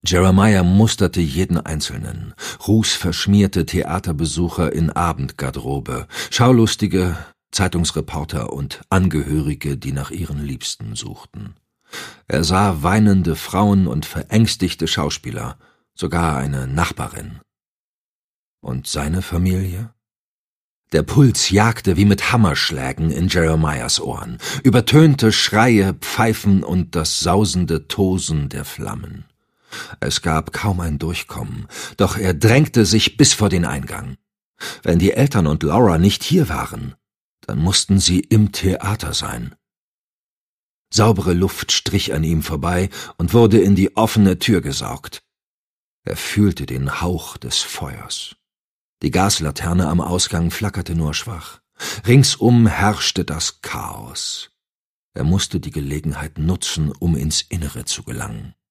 Jeremiah musterte jeden Einzelnen, rußverschmierte Theaterbesucher in Abendgarderobe, Schaulustige, Zeitungsreporter und Angehörige, die nach ihren Liebsten suchten. Er sah weinende Frauen und verängstigte Schauspieler, sogar eine Nachbarin. Und seine Familie? Der Puls jagte wie mit Hammerschlägen in Jeremiahs Ohren, übertönte Schreie, Pfeifen und das sausende Tosen der Flammen. Es gab kaum ein Durchkommen, doch er drängte sich bis vor den Eingang. Wenn die Eltern und Laura nicht hier waren, dann mussten sie im Theater sein. Saubere Luft strich an ihm vorbei und wurde in die offene Tür gesaugt. Er fühlte den Hauch des Feuers. Die Gaslaterne am Ausgang flackerte nur schwach. Ringsum herrschte das Chaos. Er musste die Gelegenheit nutzen, um ins Innere zu gelangen.